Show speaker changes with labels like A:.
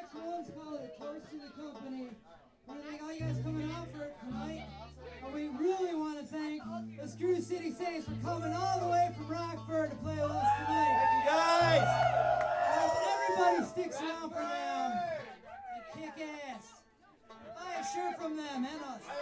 A: One's called it Toast to the Company. I want to thank all you guys coming out for tonight. And we really want to thank the Screw City Saints for coming all the way from Rockford to play with us tonight.
B: Thank you guys!
A: I hope everybody sticks around for them. They kick ass. Buy a shirt from them and us.